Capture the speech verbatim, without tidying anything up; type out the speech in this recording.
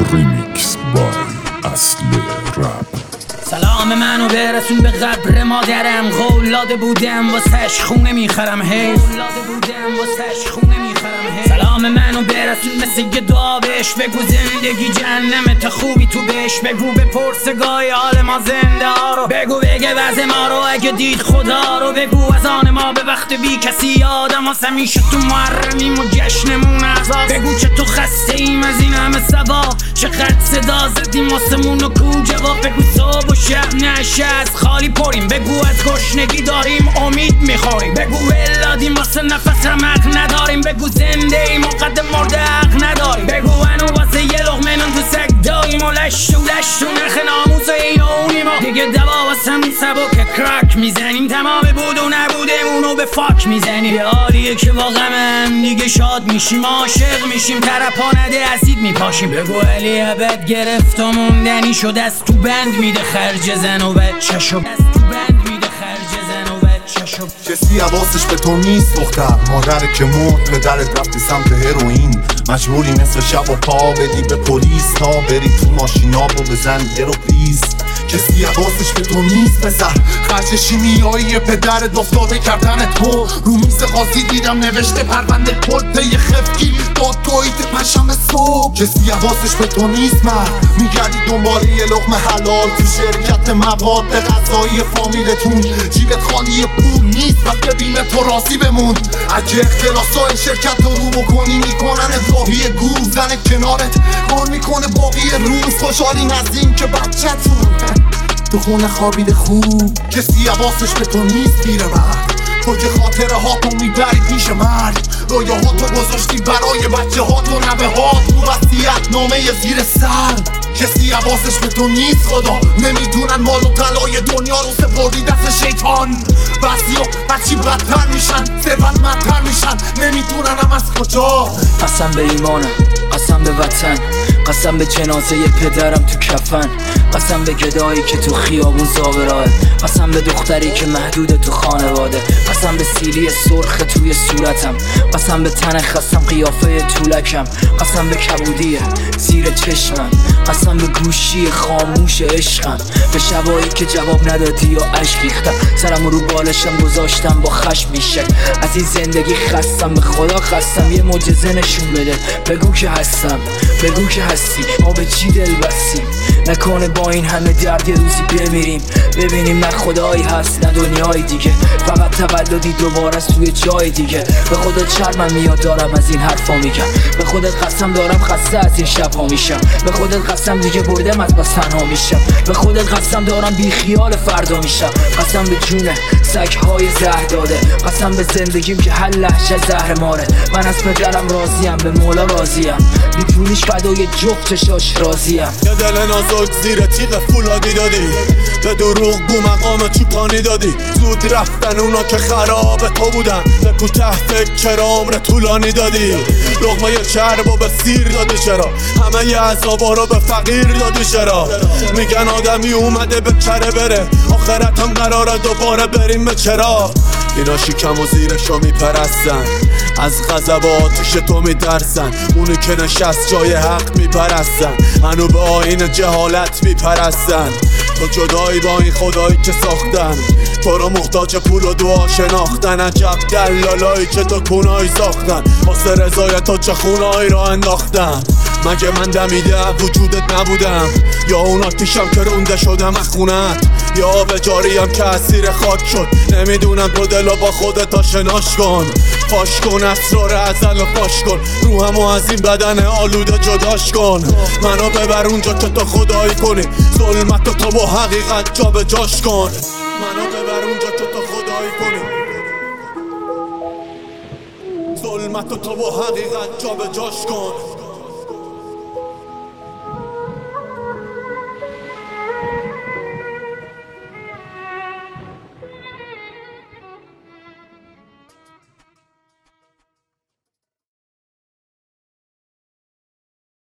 ریمیکس بای اصل رپ. سلام منو برسون به قبر مادرم، قولاده بودم واسش خونه میخرم هی قولاده بودم واسش خونه میخرم هی سلام منو برسون مثل یه دعا بهش بگو زندگی جهنمه تا خوبی تو بهش بگو بپرس گاهی حال ما زنده ها رو بگو بگه وضع ما رو اگه دید خدا رو بگو از آن ما به وقت بی کسی یادم واسه میشه تو محرمیم و جشنمون عذاب بگو که تو خسته ایم از این همه سوا چقدر صدا زدیم واسمون و کو جواب بگو صبح و شب نشه از خالی پریم بگو از گشنگی داریم امید میخوریم بگو ولادیم واسه نفس رمق نداریم بگو زنده ایم و قد مرده حق نداریم بگو انو واسه یه لقمه نون تو سگ داییم و لش و لش تو نخ ناموس ایونیم و دیگه دوا واسه همون سبک کرک میزنیم تمام بود و نبودمونو به فاک میزنیم یه حالیه که واقعا هم دیگه شاد میشیم عاشق میشیم طرفا نده اسید میپاشیم بگو علی ابد گرفت و موندنی شد از تو بند میده خرج زن و بچه‌شو از تو بند میده خرج زن و بچه‌شو کسی حواسش به تو نیست دختر مادر که مرد پدرت رفتی سمت هروئین مجبوری نصف شب و پا بدی به پلیس تا بری تو ماشینا و بزنی درو پلیز کسی حواسش به تو نیست پسر خرج شیمیایی پدرت افتاده کردن تو رو میز قاضی دیدم نوشته پرونده پلته یه خفگیر داد تویت پشم صبح کسی حواسش به تو نیست مرد میگردی دنبال یه لقمه حلال تو شرکت مواد غذایی فامیلتون جیبت خالی پول نیست و ببینه تو راضی بمون اگه اختلاسای شرکت رو رو بکنی میکنن اضافی گور زن کنارت کار میکنه باقی روز خوشحالین از این که بچه‌تون تو خونه خوابیده خوب کسی حواسش به تو نیست پیره مرد تو که خاطره ها تو میبری پیش مرد رویه ها تو گذاشتی برای بچه ها تو نوه ها تو وصیت نامه زیر سر کسی حواسش به تو نیست خدا نمیدونن مال و طلای دنیا رو سپردی دست شیطان بعضیا هرچی بدتر میشن ثروتمندتر میشن نمیدونن هم از کجا قسم به ایمانم قسم به وطن قسم به جنازه پدرم تو کفن قسم به گدایی که تو خیابون زابراه قسم به دختری که محدود تو خانواده قسم به سیلی سرخ توی صورتم قسم به تن خستم قیافه طولکم قسم به کبودیه زیر چشمم قسم به گوشی خاموش عشقم به شبایی که جواب ندادی یا اشک ریختم سرم رو بالشم گذاشتم با خشم بیشک از این زندگی خستم به خدا خستم یه معجزه نشون بده بگو که هستم بگو که هستی ما به چی دل بستیم نکنه با این همه درد یه روزی بمیریم ببینیم نه خدایی هست نه دنیای دیگه فقط تولدی دوباره توی جای دیگه به خودت شرمم میاد دارم از این حرفا میگم به خودت قسم دارم خسته از این شبها میشم به خودت قسم دیگه بردم از بس تنها میشم به خودت قسم دارم بی خیال فردا میشم قسم به جونه سگهای زهر داده قسم به زندگیم که هر لحظه زهر ماره من از پدرم راضیم به مولا راضیم بی پولیش فدای جفتشاش راضیم یه دل نازک زیر تیغ فولادی دادی به دروغ گو مقام چوپانی دادی زود رفتن اونا که خراب تو بودن نکو تحت کرام رو طولانی دادی لقمه یه چرب و به سیر دادی چرا همه یه عذابا رو به فقیر دادی چرا میگن آدمی اومده به کره بره آخرت هم قراره دوباره بریم به چرا اینا شکم و زیرشو میپرستن از غضب و آتیش تو میترسن اونی که نشست جای حق میپرستن هنو به آیین جهالت میپرستن تو جدایی با این خدایی که ساختن تو رو محتاج پول و دعا شناختن عجب دلالایی که تو کنایی ساختن واسه رضایت تو چه خونایی را انداختن مگه من دمیده وجودت نبودم یا اون آتیشم که رونده شدم از خونت یا به جاریم که اسیر خاک شد نمیدونم تو دلو با خودت آشناش کن فاش کن اسرار ازل و فاش کن روحمو از این بدن آلوده جداش کن منو ببر اونجا که تو خدایی کنی ظلمت تو با حقیقت جا به جاش کن منو ببر اونجا که تو خدایی کنی ظلمت تو با حقیقت جا به جاش کن